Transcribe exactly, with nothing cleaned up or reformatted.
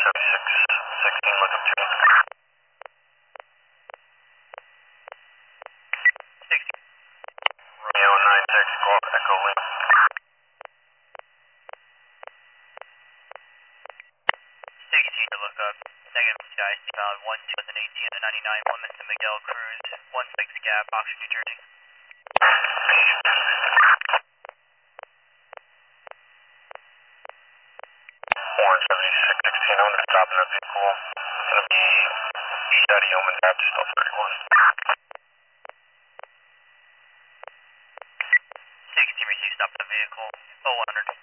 seventy-six sixteen, look up to sixty. Romeo nine six, Golf Echo Link. sixteen to look up, negative sky, bound one twenty eighteen at ninety-nine, Plymouth to Miguel Cruz, one six Gap, Oxford, New Jersey. one seventy-six sixteen, I'm going to stop in that vehicle. It's going to be east out of Yeoman Baptist, twelve thirty-one. sixteen, receive, stop the vehicle, oh one hundred.